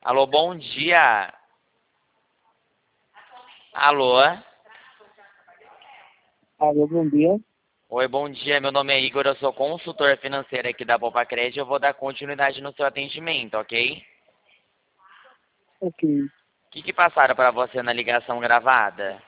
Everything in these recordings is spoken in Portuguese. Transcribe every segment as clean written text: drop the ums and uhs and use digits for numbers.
Alô, bom dia. Alô? Alô, bom dia. Oi, bom dia. Meu nome é Igor, eu sou consultor financeiro aqui da Poupa Crédito. Eu vou dar continuidade no seu atendimento, ok? Ok. O que passaram para você na ligação gravada?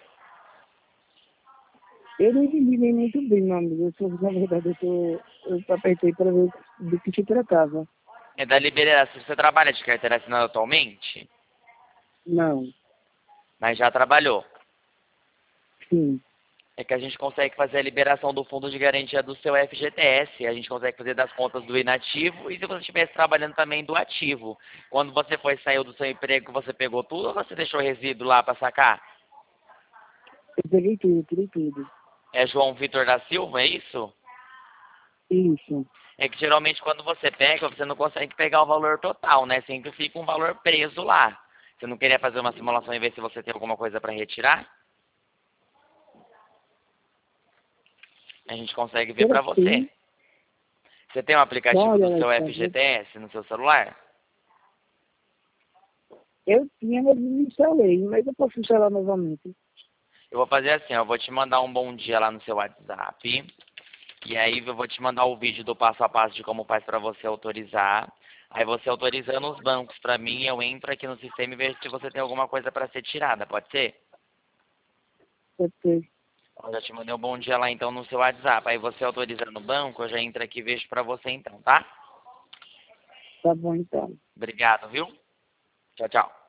Eu não entendi nem muito bem, meu amigo. Na verdade, eu apertei para ver do que se tratava. É da liberação. Você trabalha de carteira assinada atualmente? Não, Mas já trabalhou. sim. É que a gente consegue fazer a liberação do fundo de garantia do seu FGTS. A gente consegue fazer das contas do inativo e se você estivesse trabalhando também do ativo. Quando você saiu do seu emprego, você pegou tudo ou você deixou resíduo lá para sacar? Eu peguei tudo, tirei tudo. É João Vitor da Silva, é isso? Isso. É que geralmente quando você pega, você não consegue pegar o valor total, né? Sempre fica um valor preso lá. Você não queria fazer uma simulação e ver se você tem alguma coisa para retirar? A gente consegue ver Será para que você. sim? Você tem um Dá uma aplicativo do olhada aí, seu por favor. FGTS no seu celular? Eu tinha, mas não instalei, mas eu posso instalar novamente. Eu vou fazer assim, eu vou te mandar um bom dia lá no seu WhatsApp. E aí eu vou te mandar o vídeo do passo a passo de como faz para você autorizar. Aí você autorizando os bancos para mim, eu entro aqui no sistema e vejo se você tem alguma coisa para ser tirada, pode ser? Ok. Eu já te mandei um bom dia lá então no seu WhatsApp. Aí você autorizando o banco, eu já entro aqui e vejo para você então, tá? Tá bom, então. Obrigado, viu? Tchau, tchau.